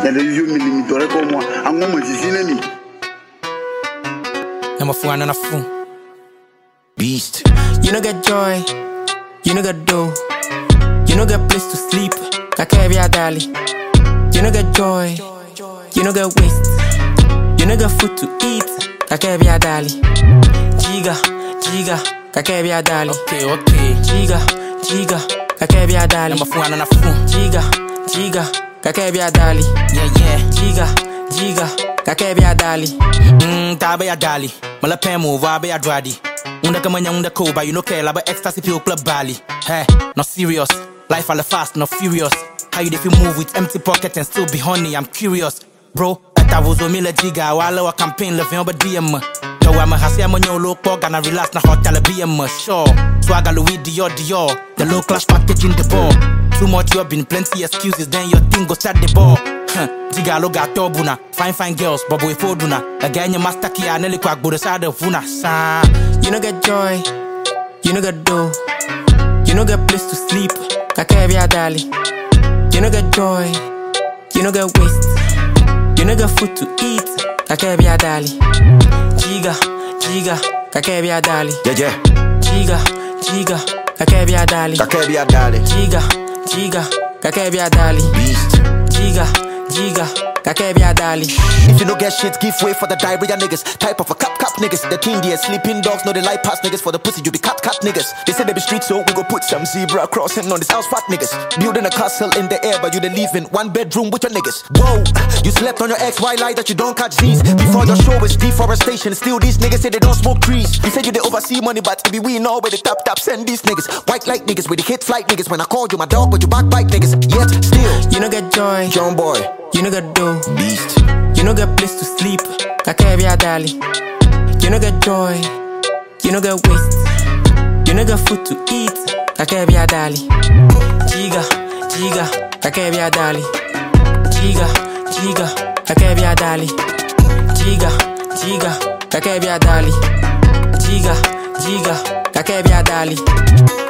les yeux millimètres comme moi. En moment, c'est ennemi. I'm a fool, I'm a fool. Beast. You no get joy, you no get dough, you no get place to sleep, kakevia dali. You no get joy, you no get waste, you no get food to eat, kakevia dali. Jiga, kakevia dali. Okay. Jiga, kakevia dali. I'm a fool, I'm a fool. Jiga, kakevia dali. Yeah. Jiga, kakevia dali. Tabe ya dali. Mala pemu wabe ya dradi. Unda kamanya unda koba, you no care laba ecstasy feel club Bali. Hey, not serious. Life all fast, not furious. How you if you move with empty pocket and still be honey? I'm curious, bro. That was a mila jiga while our campaign living over DM. So I'm a hasi I'm on your low pog and I relax na hotel BM. Sure, swagger Louis Dior. The low class package in the ball. Too much you have been plenty excuses, then your thing go start the ball. Jiga lo gato buna, fine girls, bobo we foduna. Again your master ki aneli kwak bude sade funa sa. You no get joy, you no get dough, you no get place to sleep, kakevia dali. You no get joy, you no get waste, you no get food to eat, kakevia dali. Jiga, kakevia dali. Yeah. Jiga, kakevia dali. Kakevia dali. Jiga, kakevia dali. Beast. Jiga, kakevia dali. If you no get shit, give way for the diarrhea niggas. Type of a cap niggas. The king there, sleeping dogs, know they like pass niggas. For the pussy, you be cat niggas. They say they be street, so we go put some zebra crossing on this house fat niggas. Building a castle in the air, but you they live in one bedroom with your niggas. Whoa, you slept on your ex, why lie that you don't catch Z's? Before your show is deforestation, still these niggas say they don't smoke trees. You said you they oversee money, but it be we know where the top send these niggas. White light niggas with the hit flight niggas. When I called you my dog, but you backbite niggas. Yet still, you no get joy, John boy. You no get dough, Beast. you no get place to sleep, kakevia dali. You no get joy, you no get waste, you no get food to eat, kakevia dali. Jiga, kakevia dali. Jiga, kakevia dali. Jiga, kakevia dali. Jiga, kakevia dali.